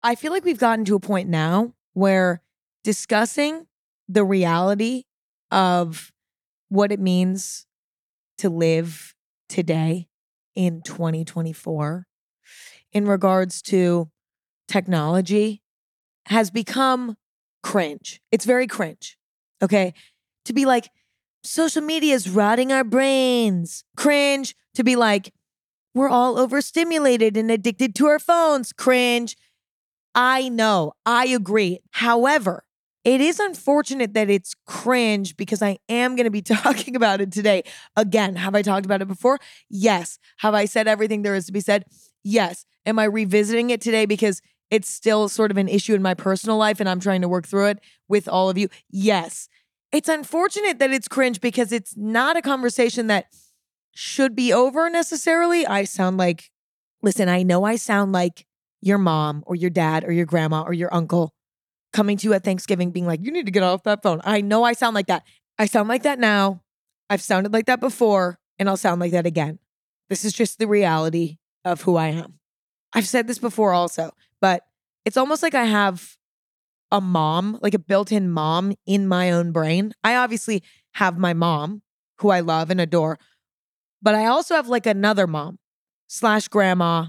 I feel like we've gotten to a point now where discussing the reality of what it means to live today in 2024 in regards to technology has become cringe. It's very cringe. Okay. To be like, social media is rotting our brains. Cringe. To be like, we're all overstimulated and addicted to our phones. Cringe. I know. I agree. However, it is unfortunate that it's cringe because I am going to be talking about it today. Again, have I talked about it before? Yes. Have I said everything there is to be said? Yes. Am I revisiting it today because it's still sort of an issue in my personal life and I'm trying to work through it with all of you? Yes. It's unfortunate that it's cringe because it's not a conversation that should be over necessarily. Listen, I know I sound like your mom or your dad or your grandma or your uncle coming to you at Thanksgiving being like, you need to get off that phone. I know I sound like that. I sound like that now. I've sounded like that before, and I'll sound like that again. This is just the reality of who I am. I've said this before also, but it's almost like I have a mom, like a built-in mom in my own brain. I obviously have my mom, who I love and adore, but I also have like another mom / grandma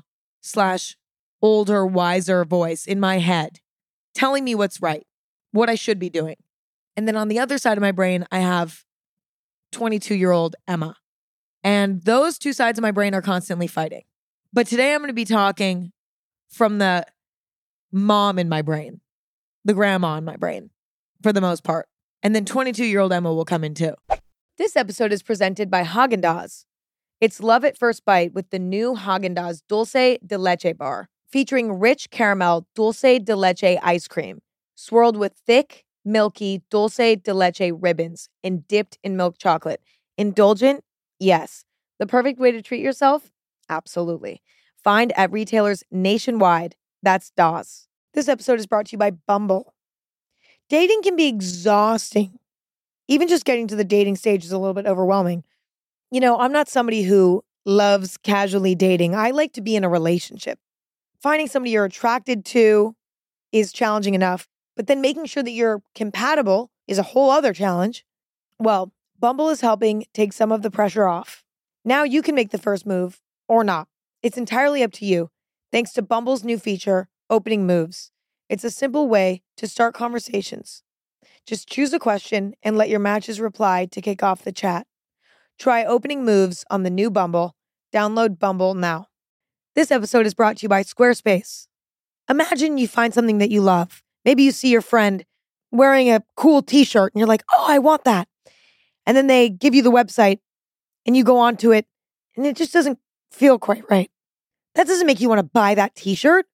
/ older, wiser voice in my head telling me what's right, what I should be doing. And then on the other side of my brain, I have 22-year-old Emma. And those two sides of my brain are constantly fighting. But today I'm going to be talking from the mom in my brain, the grandma in my brain, for the most part. And then 22-year-old Emma will come in too. This episode is presented by Häagen-Dazs. It's love at first bite with the new Häagen-Dazs Dulce de Leche bar, featuring rich caramel dulce de leche ice cream, swirled with thick, milky dulce de leche ribbons and dipped in milk chocolate. Indulgent? Yes. The perfect way to treat yourself? Absolutely. Find at retailers nationwide. That's DAS. This episode is brought to you by Bumble. Dating can be exhausting. Even just getting to the dating stage is a little bit overwhelming. You know, I'm not somebody who loves casually dating. I like to be in a relationship. Finding somebody you're attracted to is challenging enough, but then making sure that you're compatible is a whole other challenge. Well, Bumble is helping take some of the pressure off. Now you can make the first move or not. It's entirely up to you, thanks to Bumble's new feature, Opening Moves. It's a simple way to start conversations. Just choose a question and let your matches reply to kick off the chat. Try Opening Moves on the new Bumble. Download Bumble now. This episode is brought to you by Squarespace. Imagine you find something that you love. Maybe you see your friend wearing a cool t-shirt and you're like, oh, I want that. And then they give you the website and you go onto it and it just doesn't feel quite right. That doesn't make you want to buy that t-shirt.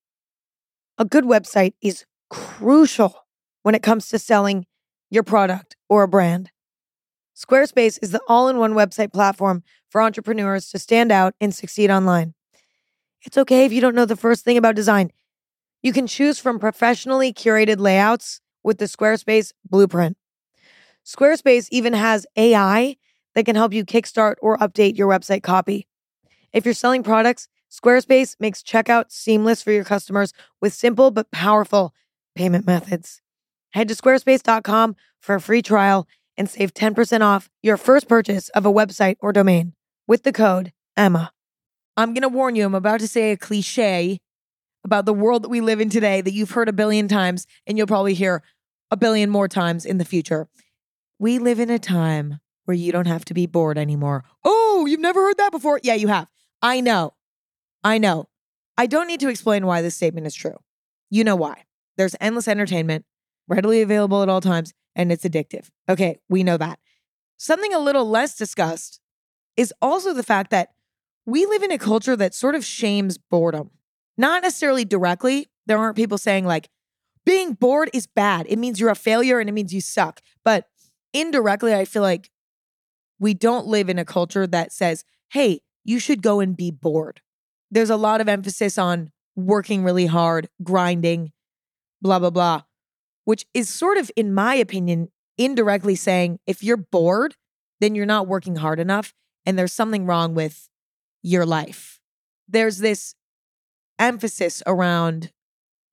A good website is crucial when it comes to selling your product or a brand. Squarespace is the all-in-one website platform for entrepreneurs to stand out and succeed online. It's okay if you don't know the first thing about design. You can choose from professionally curated layouts with the Squarespace Blueprint. Squarespace even has AI that can help you kickstart or update your website copy. If you're selling products, Squarespace makes checkout seamless for your customers with simple but powerful payment methods. Head to squarespace.com for a free trial and save 10% off your first purchase of a website or domain with the code EMMA. I'm going to warn you, I'm about to say a cliche about the world that we live in today that you've heard a billion times and you'll probably hear a billion more times in the future. We live in a time where you don't have to be bored anymore. Oh, you've never heard that before? Yeah, you have. I know. I don't need to explain why this statement is true. You know why. There's endless entertainment, readily available at all times, and it's addictive. Okay, we know that. Something a little less discussed is also the fact that we live in a culture that sort of shames boredom. Not necessarily directly. There aren't people saying like, being bored is bad. It means you're a failure and it means you suck. But indirectly, I feel like we don't live in a culture that says, hey, you should go and be bored. There's a lot of emphasis on working really hard, grinding, blah, blah, blah, which is sort of, in my opinion, indirectly saying if you're bored, then you're not working hard enough and there's something wrong with your life. There's this emphasis around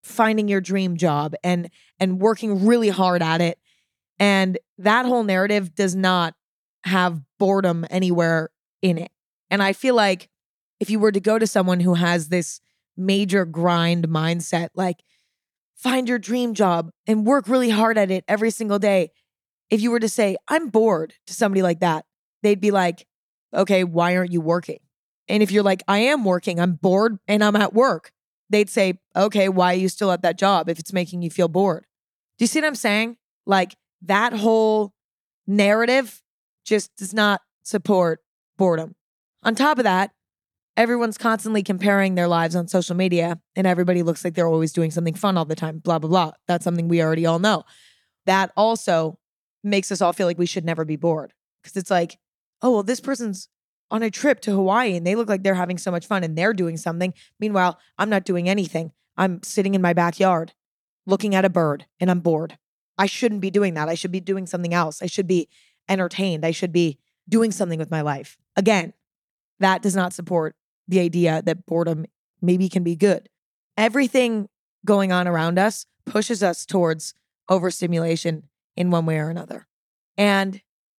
finding your dream job and working really hard at it. And that whole narrative does not have boredom anywhere in it. And I feel like if you were to go to someone who has this major grind mindset, like find your dream job and work really hard at it every single day. If you were to say, I'm bored to somebody like that, they'd be like, okay, why aren't you working? And if you're like, I am working, I'm bored and I'm at work, they'd say, okay, why are you still at that job if it's making you feel bored? Do you see what I'm saying? Like that whole narrative just does not support boredom. On top of that, everyone's constantly comparing their lives on social media and everybody looks like they're always doing something fun all the time, blah, blah, blah. That's something we already all know. That also makes us all feel like we should never be bored because it's like, oh, well, this person's on a trip to Hawaii and they look like they're having so much fun and they're doing something. Meanwhile, I'm not doing anything. I'm sitting in my backyard looking at a bird and I'm bored. I shouldn't be doing that. I should be doing something else. I should be entertained. I should be doing something with my life. Again, that does not support the idea that boredom maybe can be good. Everything going on around us pushes us towards overstimulation in one way or another. And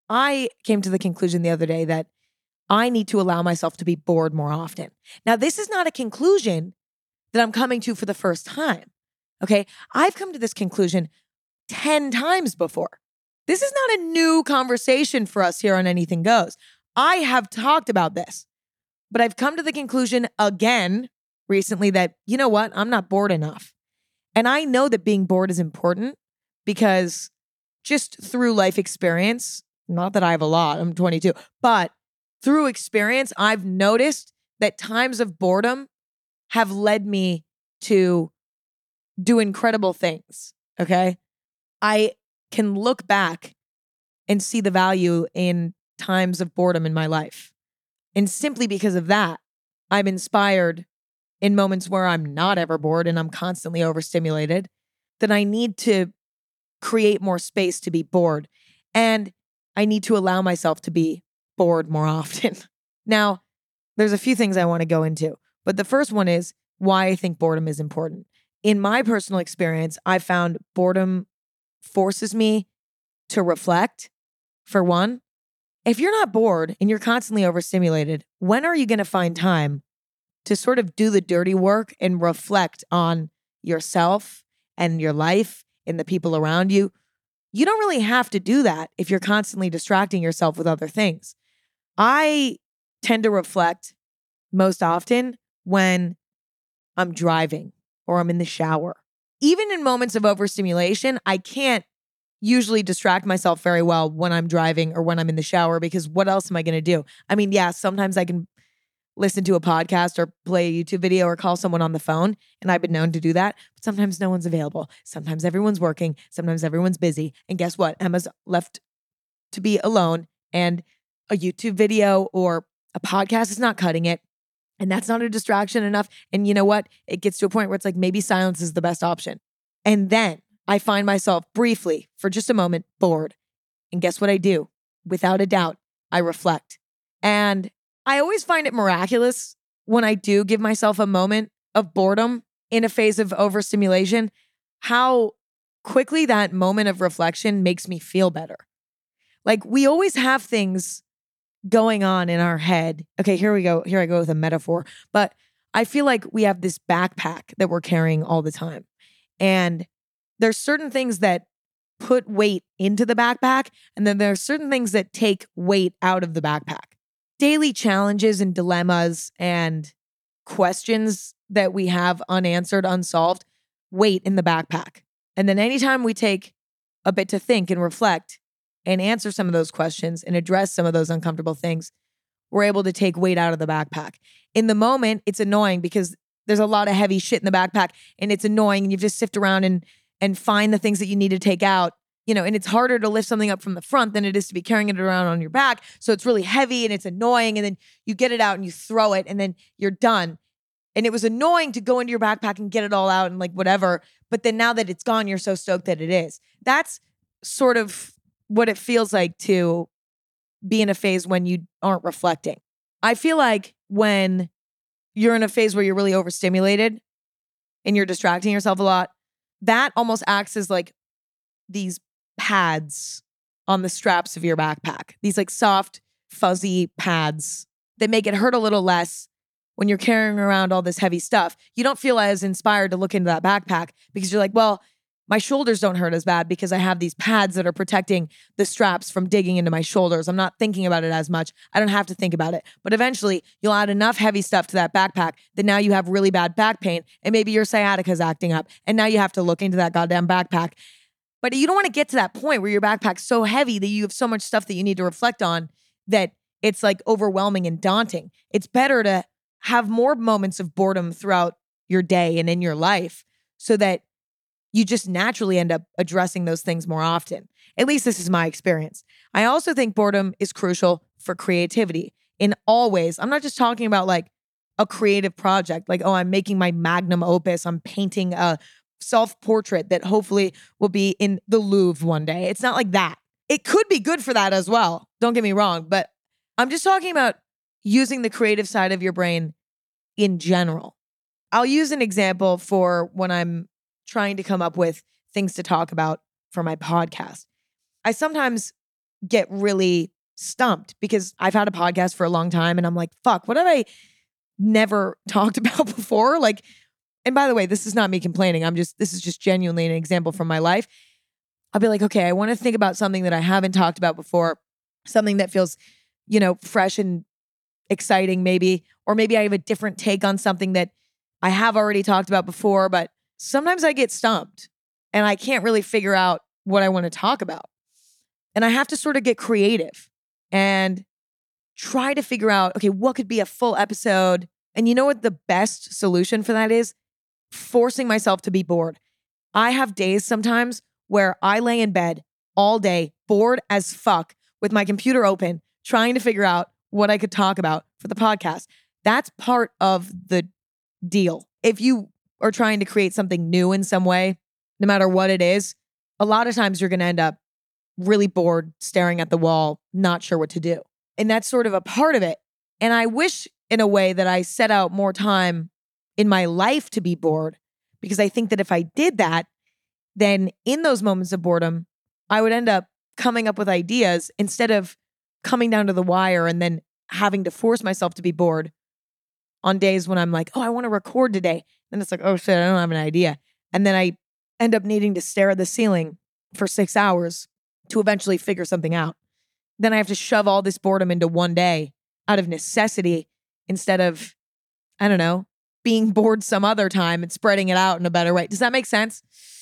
I came to the conclusion the other day that I need to allow myself to be bored more often. Now, this is not a conclusion that I'm coming to for the first time. Okay. I've come to this conclusion 10 times before. This is not a new conversation for us here on Anything Goes. I have talked about this, but I've come to the conclusion again recently that, you know what? I'm not bored enough. And I know that being bored is important because just through life experience, not that I have a lot, I'm 22, but through experience, I've noticed that times of boredom have led me to do incredible things, okay? I can look back and see the value in times of boredom in my life. And simply because of that, I'm inspired in moments where I'm not ever bored and I'm constantly overstimulated, that I need to create more space to be bored. And I need to allow myself to be bored more often. Now, there's a few things I want to go into, but the first one is why I think boredom is important. In my personal experience, I found boredom forces me to reflect, for one. If you're not bored and you're constantly overstimulated, when are you going to find time to sort of do the dirty work and reflect on yourself and your life and the people around you? You don't really have to do that if you're constantly distracting yourself with other things. I tend to reflect most often when I'm driving or I'm in the shower. Even in moments of overstimulation, I can't usually distract myself very well when I'm driving or when I'm in the shower because what else am I going to do? I mean, yeah, sometimes I can listen to a podcast or play a YouTube video or call someone on the phone, and I've been known to do that, but sometimes no one's available. Sometimes everyone's working. Sometimes everyone's busy. And guess what? Emma's left to be alone, and a YouTube video or a podcast is not cutting it. And that's not a distraction enough. And you know what? It gets to a point where it's like maybe silence is the best option. And then I find myself briefly, for just a moment, bored. And guess what I do? Without a doubt, I reflect. And I always find it miraculous when I do give myself a moment of boredom in a phase of overstimulation, how quickly that moment of reflection makes me feel better. Like we always have things going on in our head. Okay, here we go. Here I go with a metaphor. But I feel like we have this backpack that we're carrying all the time. And there's certain things that put weight into the backpack. And then there's certain things that take weight out of the backpack. Daily challenges and dilemmas and questions that we have unanswered, unsolved, weight in the backpack. And then anytime we take a bit to think and reflect and answer some of those questions and address some of those uncomfortable things, we're able to take weight out of the backpack. In the moment, it's annoying because there's a lot of heavy shit in the backpack and it's annoying and you just sift around and find the things that you need to take out, you know, and it's harder to lift something up from the front than it is to be carrying it around on your back. So it's really heavy and it's annoying and then you get it out and you throw it and then you're done. And it was annoying to go into your backpack and get it all out and like whatever. But then now that it's gone, you're so stoked that it is. That's sort of what it feels like to be in a phase when you aren't reflecting. I feel like when you're in a phase where you're really overstimulated and you're distracting yourself a lot, that almost acts as like these pads on the straps of your backpack. These like soft, fuzzy pads that make it hurt a little less when you're carrying around all this heavy stuff. You don't feel as inspired to look into that backpack because you're like, well, my shoulders don't hurt as bad because I have these pads that are protecting the straps from digging into my shoulders. I'm not thinking about it as much. I don't have to think about it. But eventually, you'll add enough heavy stuff to that backpack that now you have really bad back pain and maybe your sciatica's acting up. And now you have to look into that goddamn backpack. But you don't want to get to that point where your backpack's so heavy that you have so much stuff that you need to reflect on that it's like overwhelming and daunting. It's better to have more moments of boredom throughout your day and in your life so that you just naturally end up addressing those things more often. At least this is my experience. I also think boredom is crucial for creativity in all ways. I'm not just talking about like a creative project, like, oh, I'm making my magnum opus. I'm painting a self-portrait that hopefully will be in the Louvre one day. It's not like that. It could be good for that as well. Don't get me wrong, but I'm just talking about using the creative side of your brain in general. I'll use an example for when I'm trying to come up with things to talk about for my podcast. I sometimes get really stumped because I've had a podcast for a long time and I'm like, fuck, what have I never talked about before? Like, and by the way, this is not me complaining. This is just genuinely an example from my life. I'll be like, okay, I want to think about something that I haven't talked about before, something that feels, fresh and exciting maybe, or maybe I have a different take on something that I have already talked about before, but sometimes I get stumped and I can't really figure out what I want to talk about. And I have to sort of get creative and try to figure out, okay, what could be a full episode? And you know what the best solution for that is? Forcing myself to be bored. I have days sometimes where I lay in bed all day, bored as fuck, with my computer open, trying to figure out what I could talk about for the podcast. That's part of the deal. If you are trying to create something new in some way, no matter what it is, a lot of times you're going to end up really bored, staring at the wall, not sure what to do. And that's sort of a part of it. And I wish in a way that I set out more time in my life to be bored, because I think that if I did that, then in those moments of boredom, I would end up coming up with ideas instead of coming down to the wire and then having to force myself to be bored on days when I'm like, oh, I want to record today. And it's like, oh shit, I don't have an idea. And then I end up needing to stare at the ceiling for 6 hours to eventually figure something out. Then I have to shove all this boredom into one day out of necessity instead of, I don't know, being bored some other time and spreading it out in a better way. Does that make sense?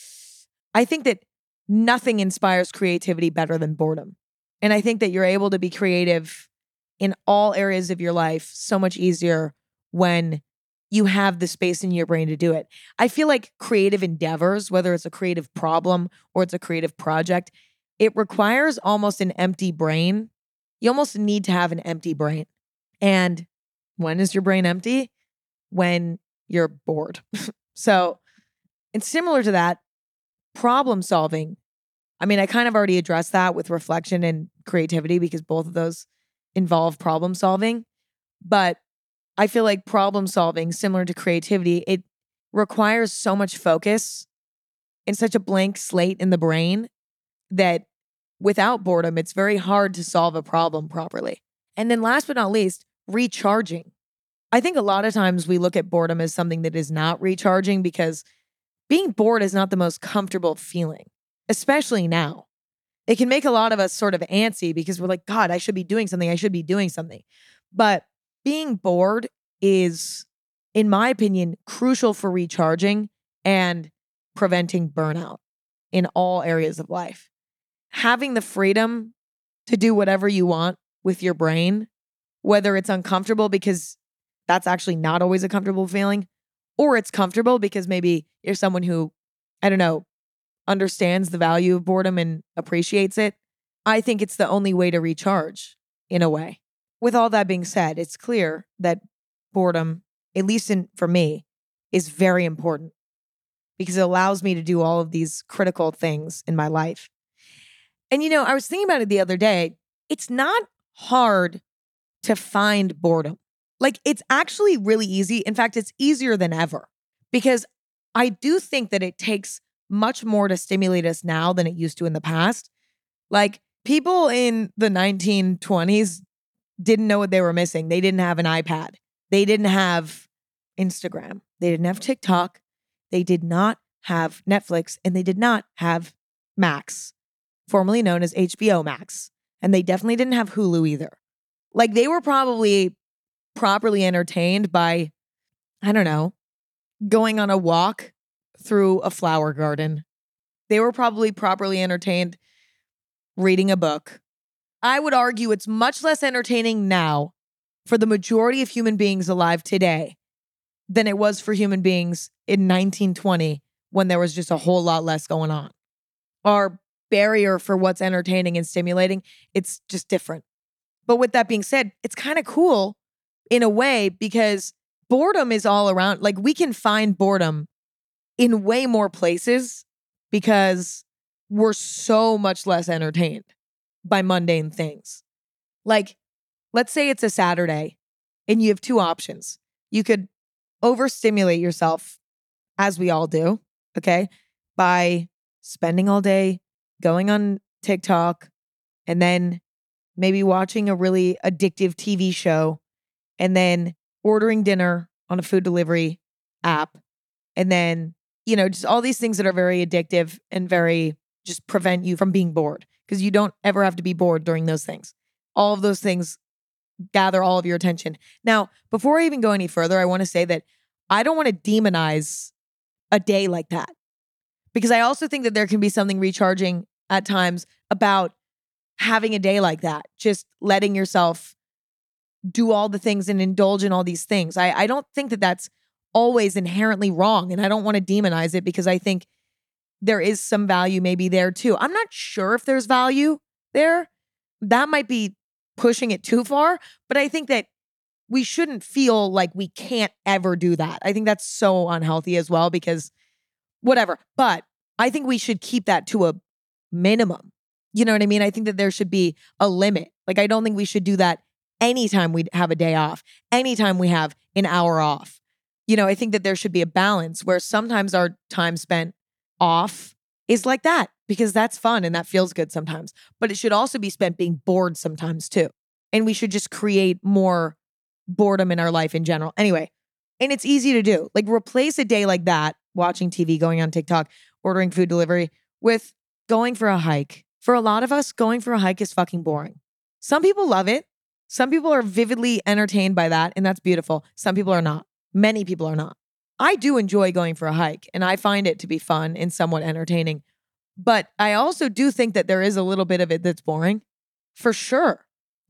I think that nothing inspires creativity better than boredom. And I think that you're able to be creative in all areas of your life so much easier when you have the space in your brain to do it. I feel like creative endeavors, whether it's a creative problem or it's a creative project, it requires almost an empty brain. You almost need to have an empty brain. And when is your brain empty? When you're bored. So, and similar to that, problem solving. I mean, I kind of already addressed that with reflection and creativity because both of those involve problem solving. But I feel like problem solving, similar to creativity, it requires so much focus and such a blank slate in the brain that without boredom, it's very hard to solve a problem properly. And then last but not least, recharging. I think a lot of times we look at boredom as something that is not recharging because being bored is not the most comfortable feeling, especially now. It can make a lot of us sort of antsy because we're like, God, I should be doing something. I should be doing something. But being bored is, in my opinion, crucial for recharging and preventing burnout in all areas of life. Having the freedom to do whatever you want with your brain, whether it's uncomfortable because that's actually not always a comfortable feeling, or it's comfortable because maybe you're someone who, I don't know, understands the value of boredom and appreciates it. I think it's the only way to recharge in a way. With all that being said, it's clear that boredom, at least for me, is very important because it allows me to do all of these critical things in my life. And I was thinking about it the other day. It's not hard to find boredom. Like, it's actually really easy. In fact, it's easier than ever because I do think that it takes much more to stimulate us now than it used to in the past. Like people in the 1920s didn't know what they were missing. They didn't have an iPad. They didn't have Instagram. They didn't have TikTok. They did not have Netflix, and they did not have Max, formerly known as HBO Max. And they definitely didn't have Hulu either. Like they were probably properly entertained by, I don't know, going on a walk through a flower garden. They were probably properly entertained reading a book. I would argue it's much less entertaining now for the majority of human beings alive today than it was for human beings in 1920 when there was just a whole lot less going on. Our barrier for what's entertaining and stimulating, it's just different. But with that being said, it's kind of cool in a way because boredom is all around. Like we can find boredom in way more places because we're so much less entertained by mundane things. Like, let's say it's a Saturday and you have two options. You could overstimulate yourself, as we all do, okay, by spending all day going on TikTok and then maybe watching a really addictive TV show and then ordering dinner on a food delivery app and then, just all these things that are very addictive and very just prevent you from being bored because you don't ever have to be bored during those things. All of those things gather all of your attention. Now, before I even go any further, I want to say that I don't want to demonize a day like that because I also think that there can be something recharging at times about having a day like that, just letting yourself do all the things and indulge in all these things. I don't think that that's always inherently wrong, and I don't want to demonize it because I think there is some value maybe there too. I'm not sure if there's value there. That might be pushing it too far, but I think that we shouldn't feel like we can't ever do that. I think that's so unhealthy as well because whatever. But I think we should keep that to a minimum. You know what I mean? I think that there should be a limit. Like, I don't think we should do that anytime we have a day off, anytime we have an hour off. I think that there should be a balance where sometimes our time spent off is like that because that's fun and that feels good sometimes. But it should also be spent being bored sometimes too. And we should just create more boredom in our life in general. Anyway, and it's easy to do. Like replace a day like that, watching TV, going on TikTok, ordering food delivery with going for a hike. For a lot of us, going for a hike is fucking boring. Some people love it. Some people are vividly entertained by that, and that's beautiful. Some people are not. Many people are not. I do enjoy going for a hike, and I find it to be fun and somewhat entertaining. But I also do think that there is a little bit of it that's boring, for sure.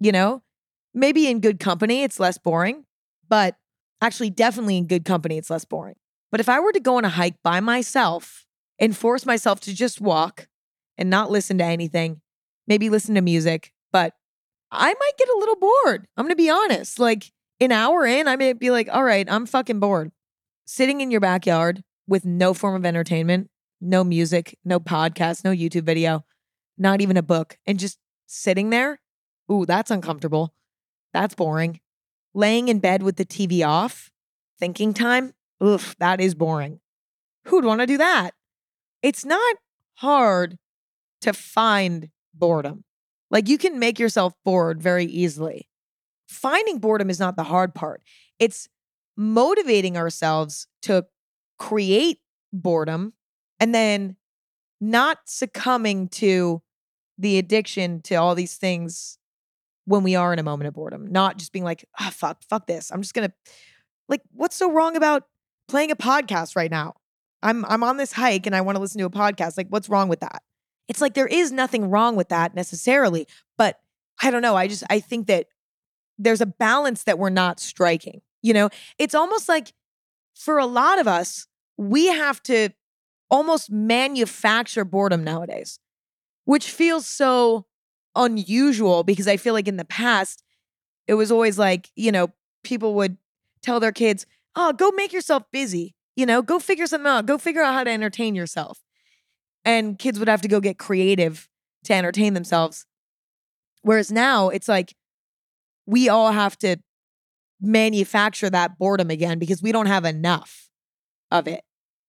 Maybe in good company, it's less boring, but actually, definitely in good company, it's less boring. But if I were to go on a hike by myself and force myself to just walk and not listen to anything, maybe listen to music, but I might get a little bored. I'm going to be honest. Like an hour in, I may be like, all right, I'm fucking bored. Sitting in your backyard with no form of entertainment, no music, no podcast, no YouTube video, not even a book, and just sitting there. Ooh, that's uncomfortable. That's boring. Laying in bed with the TV off, thinking time. Oof, that is boring. Who'd want to do that? It's not hard to find boredom. Like you can make yourself bored very easily. Finding boredom is not the hard part. It's motivating ourselves to create boredom and then not succumbing to the addiction to all these things when we are in a moment of boredom. Not just being like, fuck this. I'm just going to, like, what's so wrong about playing a podcast right now? I'm on this hike and I want to listen to a podcast. Like, what's wrong with that? It's like there is nothing wrong with that necessarily, but I don't know. I think that there's a balance that we're not striking. It's almost like for a lot of us, we have to almost manufacture boredom nowadays, which feels so unusual because I feel like in the past, it was always like, people would tell their kids, oh, go make yourself busy, go figure something out, go figure out how to entertain yourself. And kids would have to go get creative to entertain themselves. Whereas now it's like we all have to manufacture that boredom again because we don't have enough of it.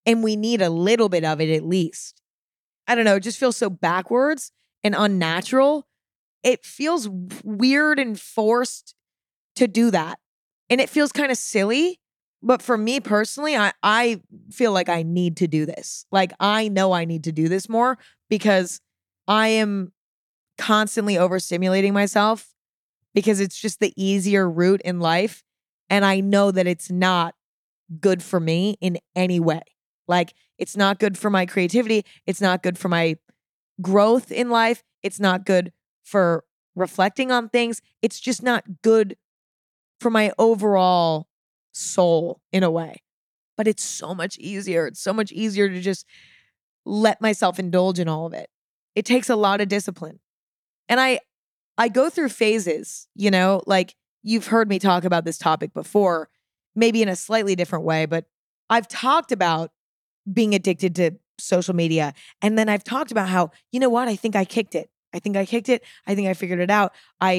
and we need a little bit of it at least. I don't know, it just feels so backwards and unnatural. It feels weird and forced to do that. And it feels kind of silly. But for me personally, I feel like I need to do this. Like, I know I need to do this more because I am constantly overstimulating myself because it's just the easier route in life. And I know that it's not good for me in any way. Like, it's not good for my creativity. It's not good for my growth in life. It's not good for reflecting on things. It's just not good for my overall soul in a way. But it's so much easier. It's so much easier to just let myself indulge in all of it. It takes a lot of discipline. And I go through phases, you know, like you've heard me talk about this topic before, maybe in a slightly different way, but I've talked about being addicted to social media. And then I've talked about how, you know what, I think I kicked it. I think I kicked it. I think I figured it out.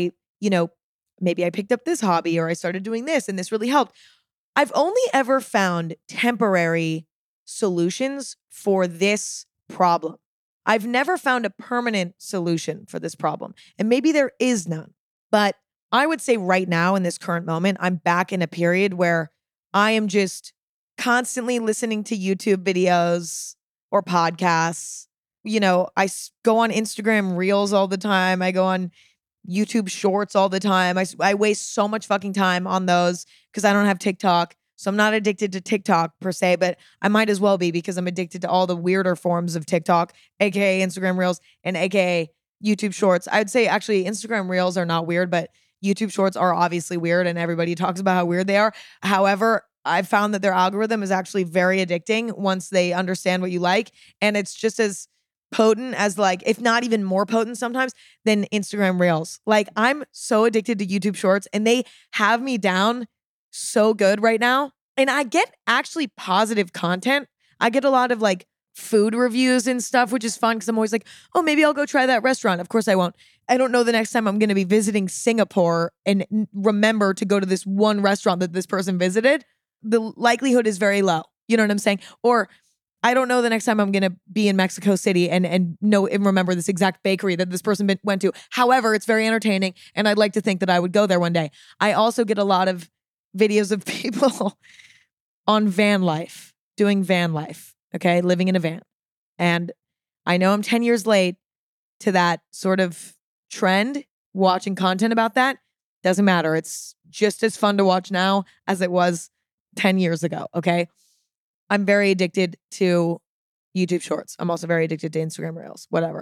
Maybe I picked up this hobby or I started doing this and this really helped. I've only ever found temporary solutions for this problem. I've never found a permanent solution for this problem. And maybe there is none. But I would say right now in this current moment, I'm back in a period where I am just constantly listening to YouTube videos or podcasts. You know, go on Instagram Reels all the time. I go on YouTube Shorts all the time. I waste so much fucking time on those because I don't have TikTok. So I'm not addicted to TikTok per se, but I might as well be because I'm addicted to all the weirder forms of TikTok, aka Instagram Reels and aka YouTube Shorts. I'd say actually Instagram Reels are not weird, but YouTube Shorts are obviously weird and everybody talks about how weird they are. However, I've found that their algorithm is actually very addicting once they understand what you like. And it's just as potent as, like, if not even more potent sometimes than Instagram Reels. Like, I'm so addicted to YouTube Shorts and they have me down so good right now. And I get actually positive content. I get a lot of like food reviews and stuff, which is fun because I'm always like, oh, maybe I'll go try that restaurant. Of course I won't. I don't know the next time I'm going to be visiting Singapore and remember to go to this one restaurant that this person visited. The likelihood is very low. You know what I'm saying? Or I don't know the next time I'm going to be in Mexico City and know and remember this exact bakery that this person went to. However, it's very entertaining and I'd like to think that I would go there one day. I also get a lot of videos of people on van life, doing van life, okay, living in a van. And I know I'm 10 years late to that sort of trend, watching content about that. Doesn't matter. It's just as fun to watch now as it was 10 years ago, okay? I'm very addicted to YouTube Shorts. I'm also very addicted to Instagram Reels, whatever.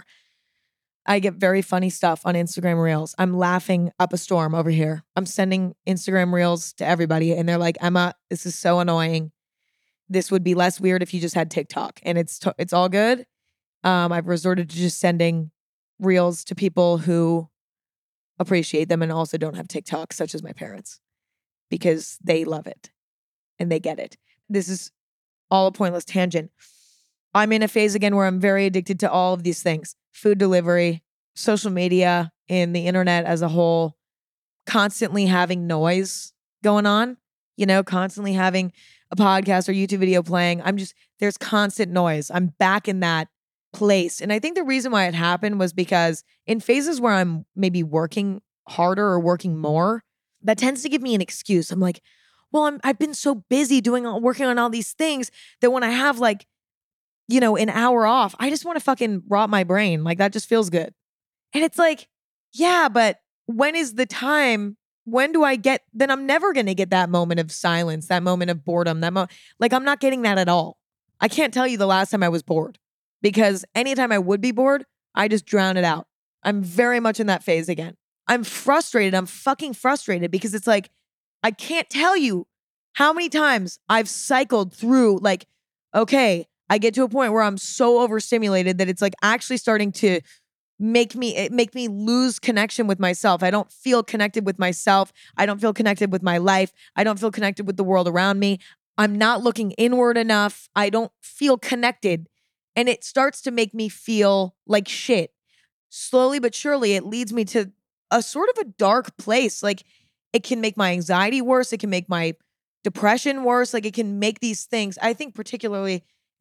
I get very funny stuff on Instagram Reels. I'm laughing up a storm over here. I'm sending Instagram Reels to everybody and they're like, Emma, this is so annoying. This would be less weird if you just had TikTok. And it's all good. I've resorted to just sending Reels to people who appreciate them and also don't have TikTok, such as my parents, because they love it and they get it. This is all a pointless tangent. I'm in a phase again where I'm very addicted to all of these things. Food delivery, social media, and the internet as a whole, constantly having noise going on, you know, constantly having a podcast or YouTube video playing. There's constant noise. I'm back in that place. And I think the reason why it happened was because in phases where I'm maybe working harder or working more, that tends to give me an excuse. I'm like, well, I've been so busy working on all these things that when I have like, you know, an hour off, I just want to fucking rot my brain. Like, that just feels good. And it's like, yeah, but when is the time? When do I get, then I'm never going to get that moment of silence, that moment of boredom, like, I'm not getting that at all. I can't tell you the last time I was bored because anytime I would be bored, I just drown it out. I'm very much in that phase again. I'm frustrated. I'm fucking frustrated because it's like, I can't tell you how many times I've cycled through, like, okay, I get to a point where I'm so overstimulated that it's like actually starting to make me lose connection with myself. I don't feel connected with myself. I don't feel connected with my life. I don't feel connected with the world around me. I'm not looking inward enough. I don't feel connected. And it starts to make me feel like shit. Slowly but surely, it leads me to a sort of a dark place. Like, it can make my anxiety worse. It can make my depression worse. Like, it can make these things, I think particularly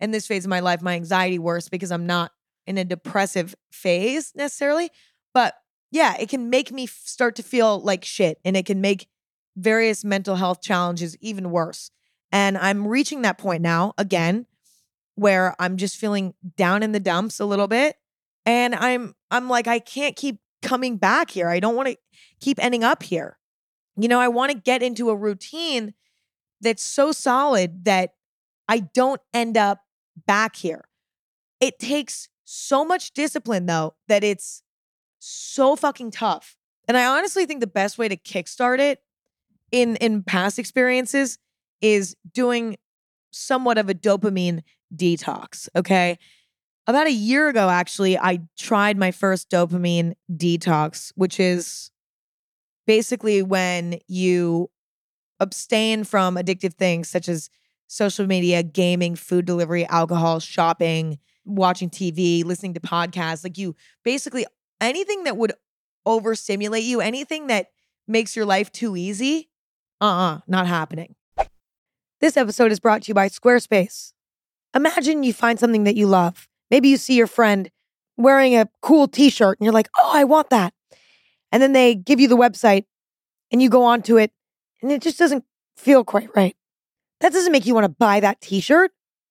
in this phase of my life, my anxiety worse because I'm not in a depressive phase necessarily. But yeah, it can make me start to feel like shit, and it can make various mental health challenges even worse. And I'm reaching that point now again where I'm just feeling down in the dumps a little bit. And I'm like, I can't keep coming back here. I don't want to keep ending up here. I want to get into a routine that's so solid that I don't end up back here. It takes so much discipline though that it's so fucking tough. And I honestly think the best way to kickstart it in past experiences is doing somewhat of a dopamine detox, okay? About a year ago, actually, I tried my first dopamine detox, which is basically when you abstain from addictive things such as social media, gaming, food delivery, alcohol, shopping, watching TV, listening to podcasts. Like you basically anything that would overstimulate you, anything that makes your life too easy, not happening. This episode is brought to you by Squarespace. Imagine you find something that you love. Maybe you see your friend wearing a cool t-shirt and you're like, oh, I want that. And then they give you the website and you go onto it and it just doesn't feel quite right. That doesn't make you want to buy that t-shirt.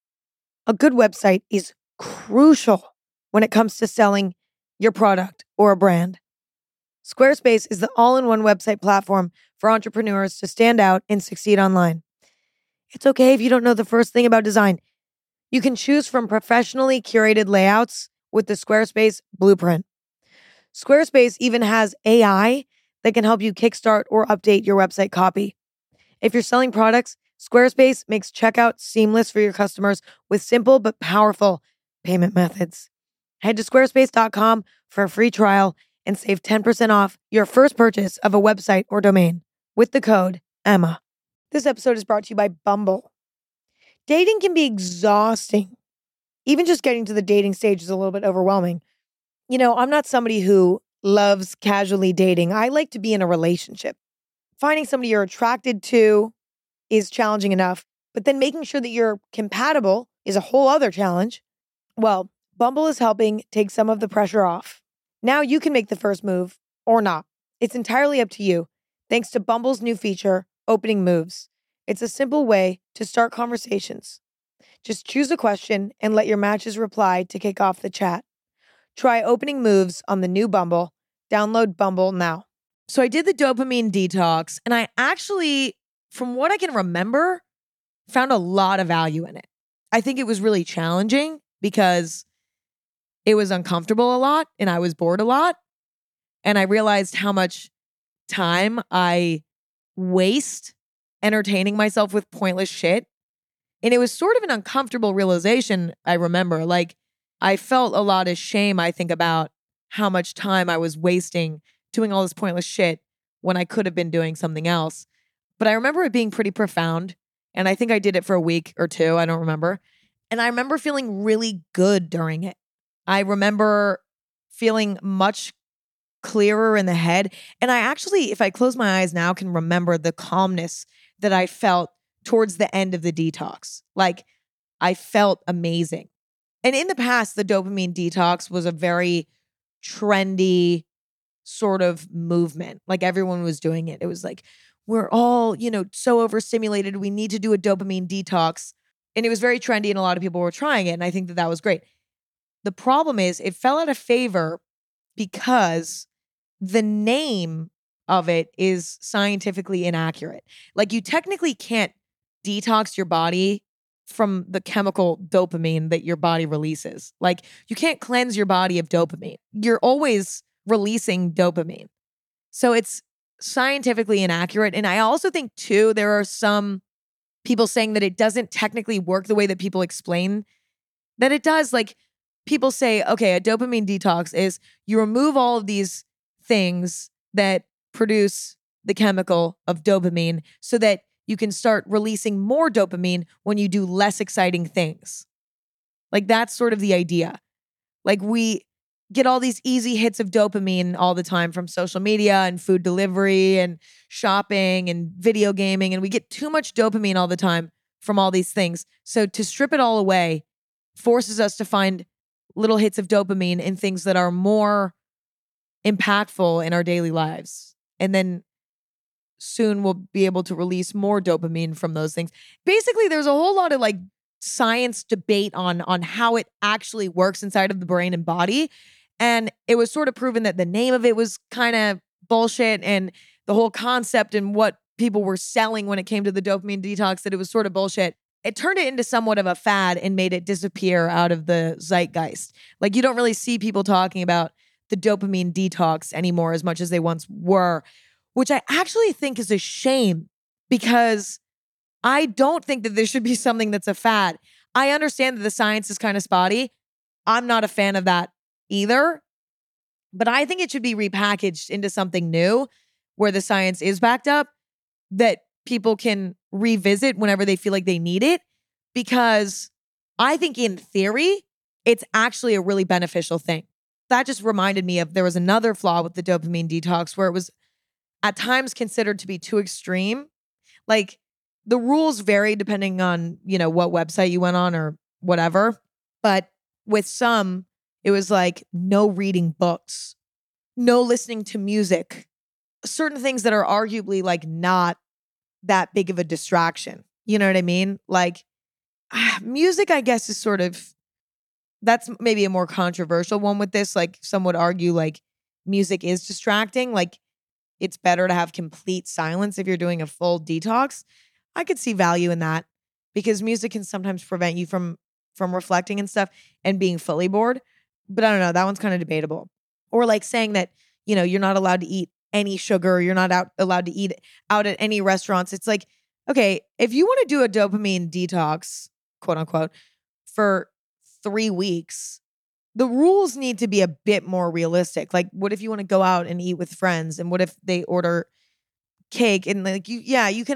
A good website is crucial when it comes to selling your product or a brand. Squarespace is the all-in-one website platform for entrepreneurs to stand out and succeed online. It's okay if you don't know the first thing about design. You can choose from professionally curated layouts with the Squarespace Blueprint. Squarespace even has AI that can help you kickstart or update your website copy. If you're selling products, Squarespace makes checkout seamless for your customers with simple but powerful payment methods. Head to squarespace.com for a free trial and save 10% off your first purchase of a website or domain with the code EMMA. This episode is brought to you by Bumble. Dating can be exhausting. Even just getting to the dating stage is a little bit overwhelming. I'm not somebody who loves casually dating. I like to be in a relationship. Finding somebody you're attracted to is challenging enough, but then making sure that you're compatible is a whole other challenge. Well, Bumble is helping take some of the pressure off. Now you can make the first move or not. It's entirely up to you, thanks to Bumble's new feature, Opening Moves. It's a simple way to start conversations. Just choose a question and let your matches reply to kick off the chat. Try Opening Moves on the new Bumble. Download Bumble now. So I did the dopamine detox, and I actually, from what I can remember, found a lot of value in it. I think it was really challenging because it was uncomfortable a lot and I was bored a lot. And I realized how much time I waste entertaining myself with pointless shit. And it was sort of an uncomfortable realization, I remember. Like, I felt a lot of shame, I think, about how much time I was wasting doing all this pointless shit when I could have been doing something else. But I remember it being pretty profound. And I think I did it for a week or two. I don't remember. And I remember feeling really good during it. I remember feeling much clearer in the head. And I actually, if I close my eyes now, can remember the calmness that I felt towards the end of the detox. Like, I felt amazing. And in the past, the dopamine detox was a very trendy sort of movement. Like, everyone was doing it. It was like, we're all, so overstimulated. We need to do a dopamine detox. And it was very trendy and a lot of people were trying it. And I think that was great. The problem is it fell out of favor because the name of it is scientifically inaccurate. Like, you technically can't detox your body from the chemical dopamine that your body releases. Like, you can't cleanse your body of dopamine. You're always releasing dopamine. So it's scientifically inaccurate. And I also think, too, there are some people saying that it doesn't technically work the way that people explain that it does. Like, people say, okay, a dopamine detox is you remove all of these things that produce the chemical of dopamine so that you can start releasing more dopamine when you do less exciting things. Like, that's sort of the idea. Like, we get all these easy hits of dopamine all the time from social media and food delivery and shopping and video gaming. And we get too much dopamine all the time from all these things. So to strip it all away forces us to find little hits of dopamine in things that are more impactful in our daily lives. And then soon we'll be able to release more dopamine from those things. Basically, there's a whole lot of like science debate on how it actually works inside of the brain and body. And it was sort of proven that the name of it was kind of bullshit, and the whole concept and what people were selling when it came to the dopamine detox, that it was sort of bullshit. It turned it into somewhat of a fad and made it disappear out of the zeitgeist. Like, you don't really see people talking about the dopamine detox anymore as much as they once were, which I actually think is a shame, because I don't think that there should be something that's a fad. I understand that the science is kind of spotty. I'm not a fan of that either, but I think it should be repackaged into something new where the science is backed up, that people can revisit whenever they feel like they need it, because I think in theory, it's actually a really beneficial thing. That just reminded me of, there was another flaw with the dopamine detox where it was at times considered to be too extreme. Like, the rules vary depending on, what website you went on or whatever. But with some, it was like no reading books, no listening to music, certain things that are arguably like not that big of a distraction. You know what I mean? Like, music, I guess, is sort of, that's maybe a more controversial one with this. Like, some would argue like music is distracting. Like, it's better to have complete silence if you're doing a full detox. I could see value in that, because music can sometimes prevent you from reflecting and stuff and being fully bored. But I don't know, that one's kind of debatable. Or like saying that, you're not allowed to eat any sugar, you're not allowed to eat out at any restaurants. It's like, okay, if you want to do a dopamine detox, quote unquote, for 3 weeks, the rules need to be a bit more realistic. Like, what if you want to go out and eat with friends? And what if they order cake and like, you can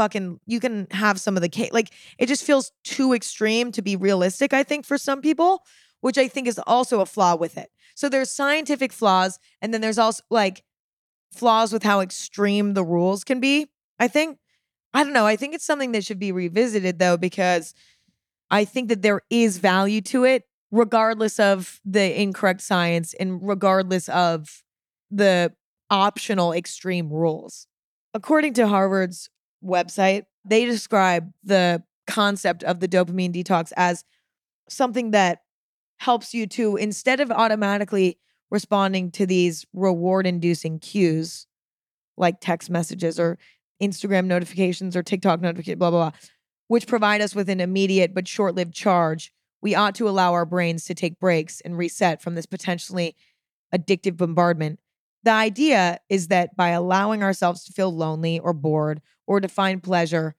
have some of the cake. Like, it just feels too extreme to be realistic, I think, for some people, which I think is also a flaw with it. So there's scientific flaws, and then there's also like flaws with how extreme the rules can be, I think. I don't know. I think it's something that should be revisited, though, because I think that there is value to it, regardless of the incorrect science and regardless of the optional extreme rules. According to Harvard's website, they describe the concept of the dopamine detox as something that helps you to, instead of automatically responding to these reward-inducing cues like text messages or Instagram notifications or TikTok notifications, blah, blah, blah, which provide us with an immediate but short-lived charge, we ought to allow our brains to take breaks and reset from this potentially addictive bombardment. The idea is that by allowing ourselves to feel lonely or bored or to find pleasure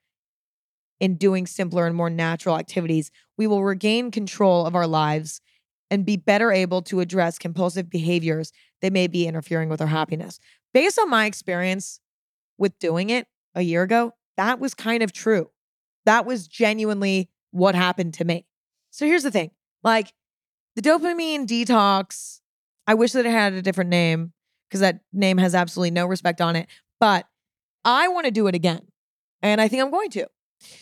in doing simpler and more natural activities, we will regain control of our lives and be better able to address compulsive behaviors that may be interfering with our happiness. Based on my experience with doing it a year ago, that was kind of true. That was genuinely what happened to me. So here's the thing. Like, the dopamine detox, I wish that it had a different name, because that name has absolutely no respect on it. But I want to do it again. And I think I'm going to.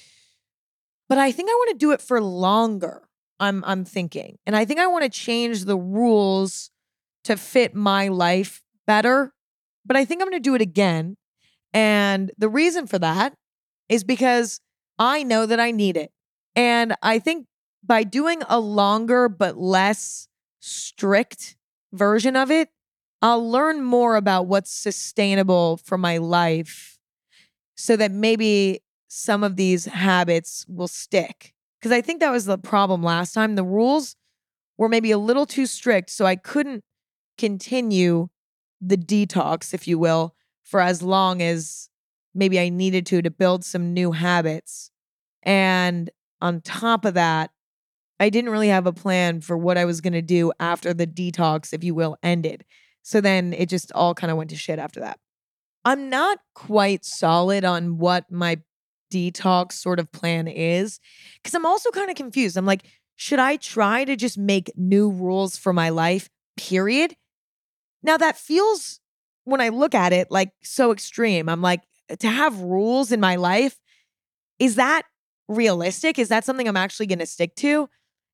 But I think I want to do it for longer. I'm thinking. And I think I want to change the rules to fit my life better. But I think I'm going to do it again. And the reason for that is because I know that I need it. And I think by doing a longer but less strict version of it, I'll learn more about what's sustainable for my life, so that maybe some of these habits will stick. Because I think that was the problem last time. The rules were maybe a little too strict, so I couldn't continue the detox, if you will, for as long as maybe I needed to build some new habits. And on top of that, I didn't really have a plan for what I was going to do after the detox, if you will, ended. So then it just all kind of went to shit after that. I'm not quite solid on what my detox sort of plan is, because I'm also kind of confused. I'm like, should I try to just make new rules for my life, period? Now that feels, when I look at it, like so extreme. I'm like, to have rules in my life, is that realistic? Is that something I'm actually going to stick to?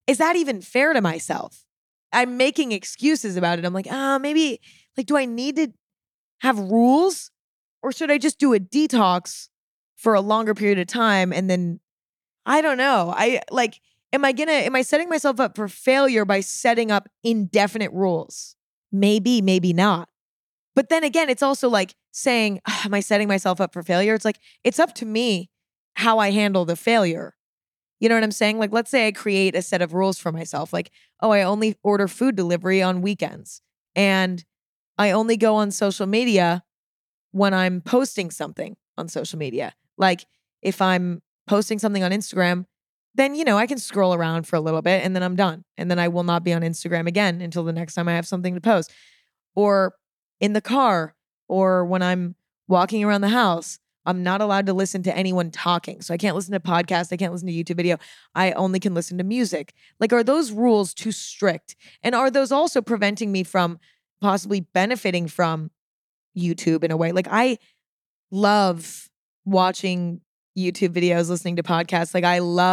is that even fair to myself? I'm making excuses about it. I'm like, maybe, like, do I need to have rules, or should I just do a detox for a longer period of time? And then I don't know. Am I setting myself up for failure by setting up indefinite rules? Maybe, maybe not. But then again, it's also like saying, am I setting myself up for failure? It's like, it's up to me how I handle the failure. You know what I'm saying? Like, let's say I create a set of rules for myself. Like, oh, I only order food delivery on weekends. And I only go on social media when I'm posting something on social media. Like, if I'm posting something on Instagram, then, I can scroll around for a little bit and then I'm done. And then I will not be on Instagram again until the next time I have something to post. Or in the car, or when I'm walking around the house, I'm not allowed to listen to anyone talking. So I can't listen to podcasts. I can't listen to YouTube video. I only can listen to music. Like, are those rules too strict? And are those also preventing me from possibly benefiting from YouTube in a way? Like, I love watching YouTube videos, listening to podcasts. Like,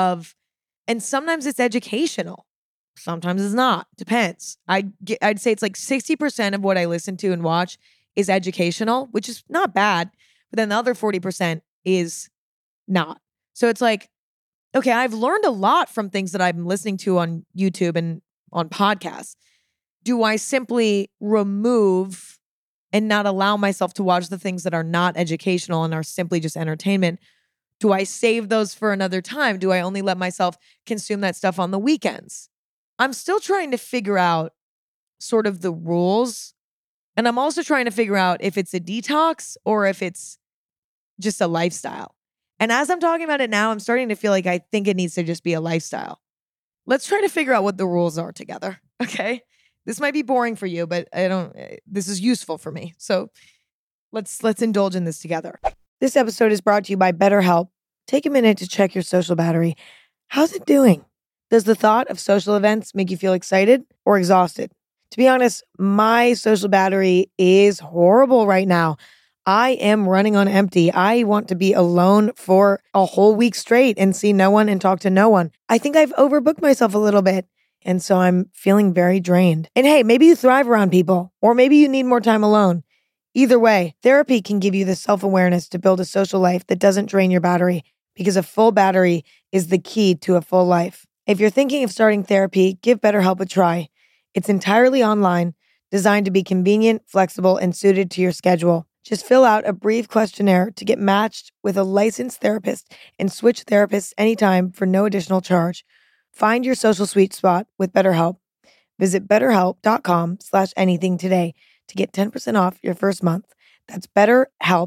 and sometimes it's educational. Sometimes it's not. Depends. I'd say it's like 60% of what I listen to and watch is educational, which is not bad. But then the other 40% is not. So it's like, okay, I've learned a lot from things that I'm listening to on YouTube and on podcasts. Do I simply remove and not allow myself to watch the things that are not educational and are simply just entertainment? Do I save those for another time? Do I only let myself consume that stuff on the weekends? I'm still trying to figure out sort of the rules. And I'm also trying to figure out if it's a detox or if it's just a lifestyle. And as I'm talking about it now, I'm starting to feel like I think it needs to just be a lifestyle. Let's try to figure out what the rules are together. Okay. This might be boring for you, but this is useful for me. So let's indulge in this together. This episode is brought to you by BetterHelp. Take a minute to check your social battery. How's it doing? Does the thought of social events make you feel excited or exhausted? To be honest, my social battery is horrible right now. I am running on empty. I want to be alone for a whole week straight and see no one and talk to no one. I think I've overbooked myself a little bit. And so I'm feeling very drained. And hey, maybe you thrive around people, or maybe you need more time alone. Either way, therapy can give you the self-awareness to build a social life that doesn't drain your battery, because a full battery is the key to a full life. If you're thinking of starting therapy, give BetterHelp a try. It's entirely online, designed to be convenient, flexible, and suited to your schedule. Just fill out a brief questionnaire to get matched with a licensed therapist and switch therapists anytime for no additional charge. Find your social sweet spot with BetterHelp. Visit betterhelp.com/anything today to get 10% off your first month. That's BetterHelp,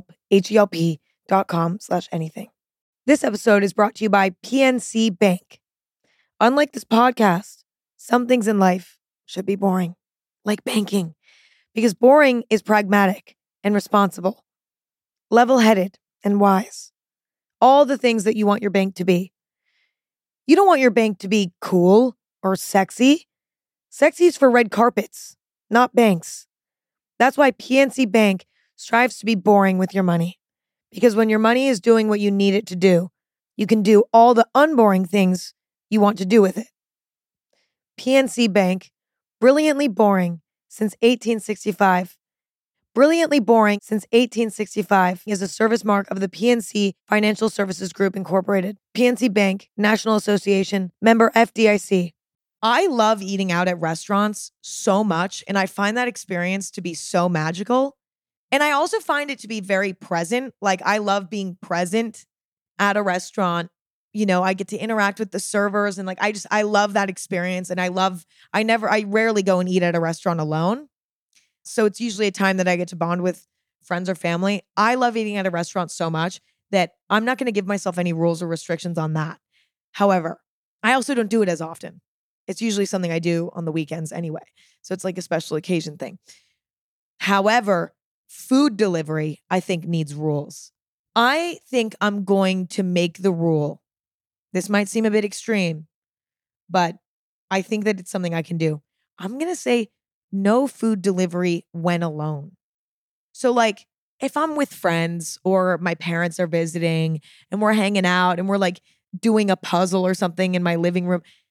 HELP.com/anything. This episode is brought to you by PNC Bank. Unlike this podcast, some things in life should be boring, like banking, because boring is pragmatic and responsible, level-headed and wise. All the things that you want your bank to be. You don't want your bank to be cool or sexy. Sexy is for red carpets, not banks. That's why PNC Bank strives to be boring with your money. Because when your money is doing what you need it to do, you can do all the unboring things you want to do with it. PNC Bank, brilliantly boring since 1865. Brilliantly boring since 1865 is a service mark of the PNC Financial Services Group, Incorporated. PNC Bank, National Association, member FDIC. I love eating out at restaurants so much, and I find that experience to be so magical. And I also find it to be very present. Like, I love being present at a restaurant. I get to interact with the servers, and like, I love that experience. And I rarely go and eat at a restaurant alone. So it's usually a time that I get to bond with friends or family. I love eating at a restaurant so much that I'm not going to give myself any rules or restrictions on that. However, I also don't do it as often. It's usually something I do on the weekends anyway. So it's like a special occasion thing. However, food delivery, I think, needs rules. I think I'm going to make the rule. This might seem a bit extreme, but I think that it's something I can do. I'm going to say no food delivery when alone. So like, if I'm with friends or my parents are visiting and we're hanging out and we're like doing a puzzle or something in my living room,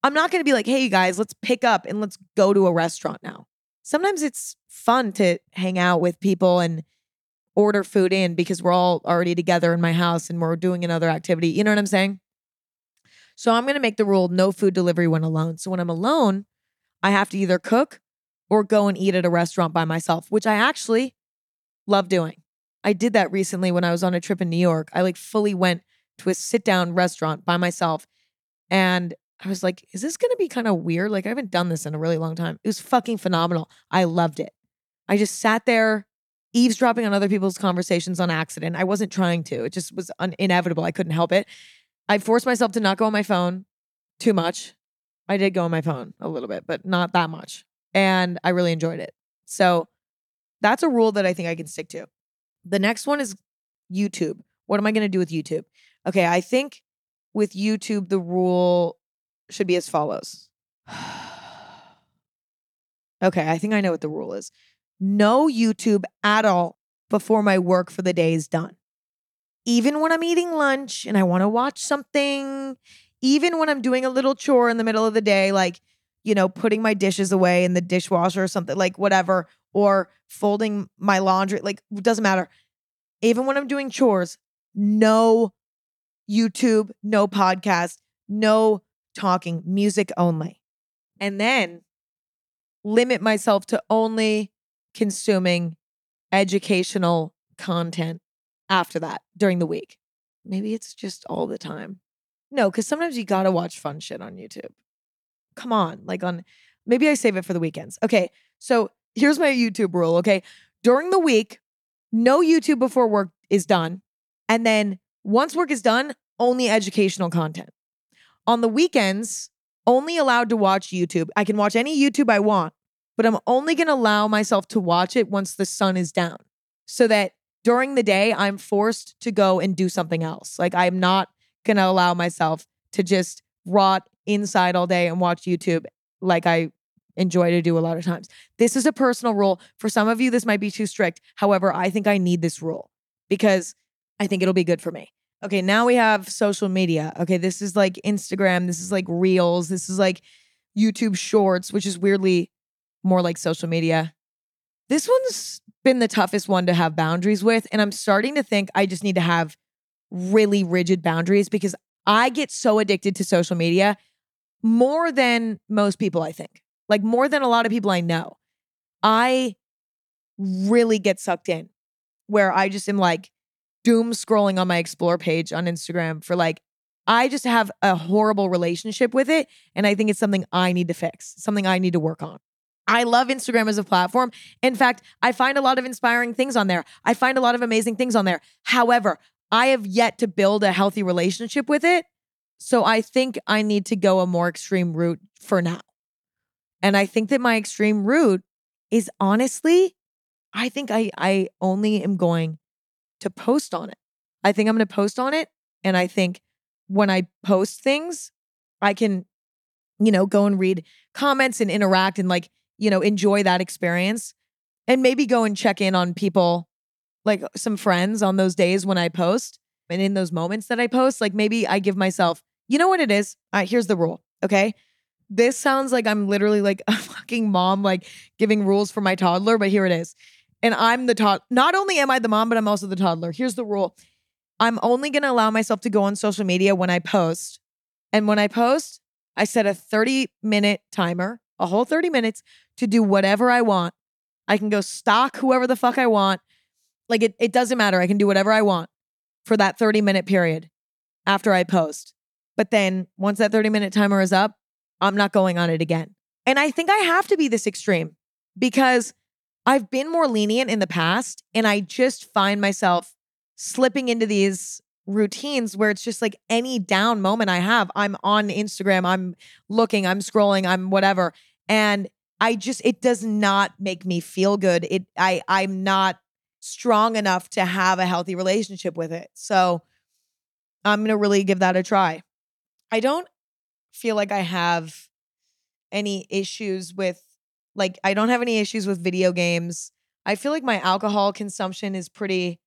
I'm not going to be like, hey, you guys, let's pick up and let's go to a restaurant now. Sometimes it's fun to hang out with people and order food in because we're all already together in my house and we're doing another activity. You know what I'm saying? So I'm going to make the rule no food delivery when alone. So when I'm alone, I have to either cook or go and eat at a restaurant by myself, which I actually love doing. I did that recently when I was on a trip in New York. I like fully went to a sit down restaurant by myself. And I was like, is this going to be kind of weird? Like, I haven't done this in a really long time. It was fucking phenomenal. I loved it. I just sat there eavesdropping on other people's conversations on accident. I wasn't trying to. It just was inevitable. I couldn't help it. I forced myself to not go on my phone too much. I did go on my phone a little bit, but not that much. And I really enjoyed it. So that's a rule that I think I can stick to. The next one is YouTube. What am I going to do with YouTube? Okay, I think with YouTube, the rule should be as follows. Okay, I think I know what the rule is. No YouTube at all before my work for the day is done. Even when I'm eating lunch and I want to watch something, even when I'm doing a little chore in the middle of the day, like, putting my dishes away in the dishwasher or something, like whatever, or folding my laundry, like, it doesn't matter. Even when I'm doing chores, no YouTube, no podcast, no talking, music only. And then limit myself to only consuming educational content after that during the week. Maybe it's just all the time. No, because sometimes you gotta watch fun shit on YouTube. Come on, maybe I save it for the weekends. Okay, so here's my YouTube rule, okay? During the week, no YouTube before work is done. And then once work is done, only educational content. On the weekends, only allowed to watch YouTube. I can watch any YouTube I want, but I'm only going to allow myself to watch it once the sun is down so that during the day, I'm forced to go and do something else. Like, I'm not going to allow myself to just rot inside all day and watch YouTube like I enjoy to do a lot of times. This is a personal rule. For some of you, this might be too strict. However, I think I need this rule because I think it'll be good for me. Okay, now we have social media. Okay, this is like Instagram. This is like Reels. This is like YouTube Shorts, which is weirdly more like social media. This one's been the toughest one to have boundaries with. And I'm starting to think I just need to have really rigid boundaries because I get so addicted to social media more than most people, I think. Like more than a lot of people I know. I really get sucked in where I just am like doom scrolling on my explore page on Instagram for I just have a horrible relationship with it. And I think it's something I need to fix, something I need to work on. I love Instagram as a platform. In fact, I find a lot of inspiring things on there. I find a lot of amazing things on there. However, I have yet to build a healthy relationship with it. So I think I need to go a more extreme route for now. And I think that my extreme route is honestly, I think I only am going to post on it. I think I'm going to post on it. And I think when I post things, I can, go and read comments and interact and enjoy that experience and maybe go and check in on people, like some friends on those days when I post and in those moments that I post, maybe I give myself, you know what it is? Here's the rule. Okay. This sounds like I'm literally like a fucking mom, giving rules for my toddler, but here it is. And I'm the not only am I the mom, but I'm also the toddler. Here's the rule. I'm only going to allow myself to go on social media when I post. And when I post, I set a 30-minute timer, a whole 30 minutes to do whatever I want. I can go stalk whoever the fuck I want. It doesn't matter. I can do whatever I want for that 30-minute period after I post. But then once that 30-minute timer is up, I'm not going on it again. And I think I have to be this extreme because I've been more lenient in the past and I just find myself slipping into these routines where it's just like any down moment I have, I'm on Instagram, I'm looking, I'm scrolling, I'm whatever. And it does not make me feel good. I'm not strong enough to have a healthy relationship with it. So I'm going to really give that a try. I don't feel like I have any issues with I don't have any issues with video games. I feel like my alcohol consumption is pretty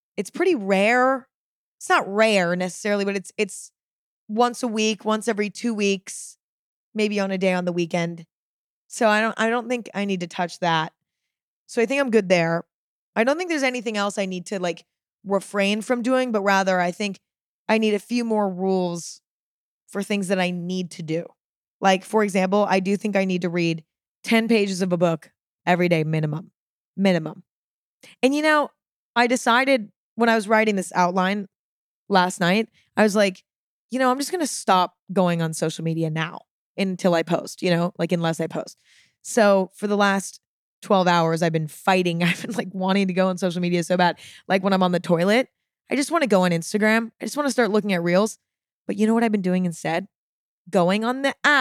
rare. It's not rare necessarily, but it's once a week, once every 2 weeks. maybe on a day on the weekend. So I don't think I need to touch that. So I think I'm good there. I don't think there's anything else I need to like refrain from doing, but rather I think I need a few more rules for things that I need to do. Like, for example, I do think I need to read 10 pages of a book every day minimum. Minimum. And I decided when I was writing this outline last night, I was like, I'm just going to stop going on social media now until I post, like unless I post. So for the last 12 hours, I've been fighting. I've been like wanting to go on social media so bad. Like when I'm on the toilet, I just want to go on Instagram. I just want to start looking at reels. But you know what I've been doing instead? Going on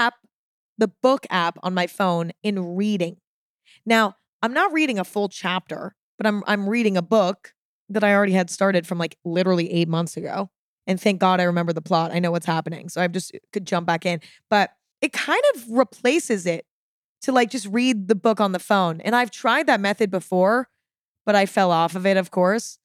the book app on my phone and reading. Now, I'm not reading a full chapter, but I'm reading a book that I already had started from like literally 8 months ago. And thank God I remember the plot. I know what's happening. So I just could jump back in. But it kind of replaces it to like just read the book on the phone. And I've tried that method before, but I fell off of it, of course.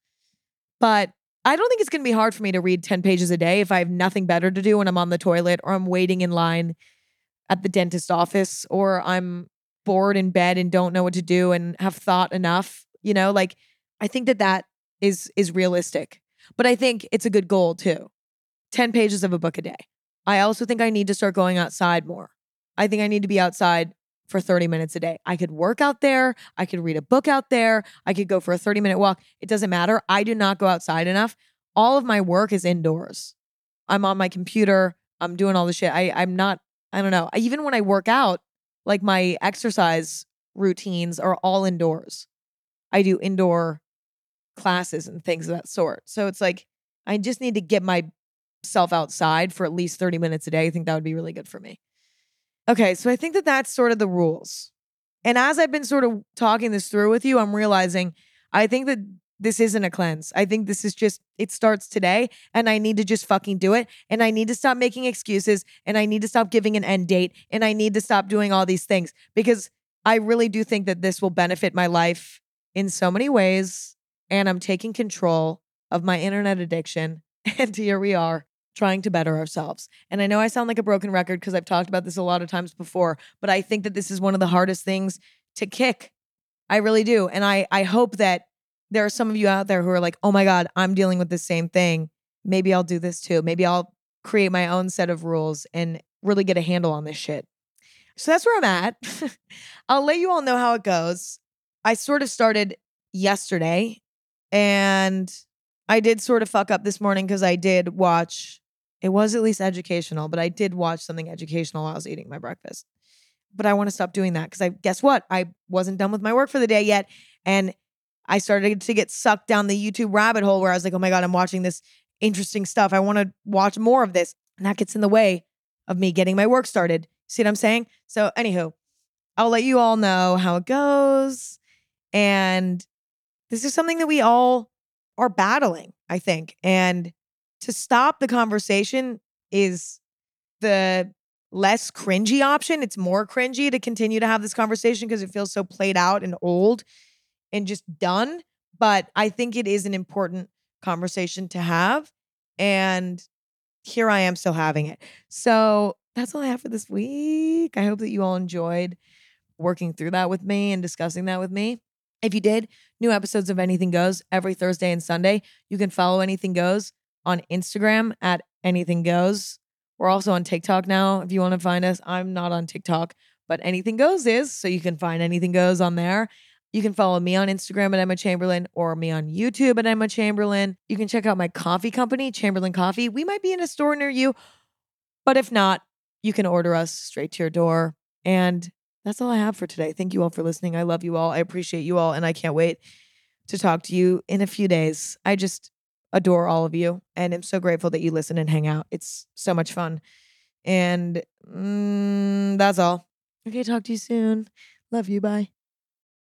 But I don't think it's going to be hard for me to read 10 pages a day if I have nothing better to do when I'm on the toilet or I'm waiting in line at the dentist office or I'm bored in bed and don't know what to do and have thought enough, like I think that is realistic. But I think it's a good goal too. 10 pages of a book a day. I also think I need to start going outside more. I think I need to be outside for 30 minutes a day. I could work out there. I could read a book out there. I could go for a 30-minute walk. It doesn't matter. I do not go outside enough. All of my work is indoors. I'm on my computer. I'm doing all the shit. I'm not, I don't know. Even when I work out, like my exercise routines are all indoors. I do indoor classes and things of that sort. So it's like, I just need to get myself outside for at least 30 minutes a day. I think that would be really good for me. Okay, so I think that's sort of the rules. And as I've been sort of talking this through with you, I'm realizing I think that this isn't a cleanse. I think this is just, it starts today and I need to just fucking do it. And I need to stop making excuses and I need to stop giving an end date and I need to stop doing all these things because I really do think that this will benefit my life in so many ways. And I'm taking control of my internet addiction. And here we are trying to better ourselves. And I know I sound like a broken record because I've talked about this a lot of times before, but I think that this is one of the hardest things to kick. I really do. And I hope that there are some of you out there who are like, oh my God, I'm dealing with the same thing. Maybe I'll do this too. Maybe I'll create my own set of rules and really get a handle on this shit. So that's where I'm at. I'll let you all know how it goes. I sort of started yesterday and I did sort of fuck up this morning because I did watch, it was at least educational, but I did watch something educational while I was eating my breakfast. But I want to stop doing that because guess what? I wasn't done with my work for the day yet. And I started to get sucked down the YouTube rabbit hole where I was like, oh my God, I'm watching this interesting stuff. I want to watch more of this. And that gets in the way of me getting my work started. See what I'm saying? So anywho, I'll let you all know how it goes. And this is something that we all are battling, I think. And to stop the conversation is the less cringy option. It's more cringy to continue to have this conversation because it feels so played out and old and just done. But I think it is an important conversation to have. And here I am still having it. So that's all I have for this week. I hope that you all enjoyed working through that with me and discussing that with me. If you did, new episodes of Anything Goes every Thursday and Sunday. You can follow Anything Goes on Instagram at Anything Goes. We're also on TikTok now. If you want to find us, I'm not on TikTok, but Anything Goes is. So you can find Anything Goes on there. You can follow me on Instagram at Emma Chamberlain or me on YouTube at Emma Chamberlain. You can check out my coffee company, Chamberlain Coffee. We might be in a store near you, but if not, you can order us straight to your door. And that's all I have for today. Thank you all for listening. I love you all. I appreciate you all. And I can't wait to talk to you in a few days. I just adore all of you. And I'm so grateful that you listen and hang out. It's so much fun. And that's all. Okay, talk to you soon. Love you. Bye.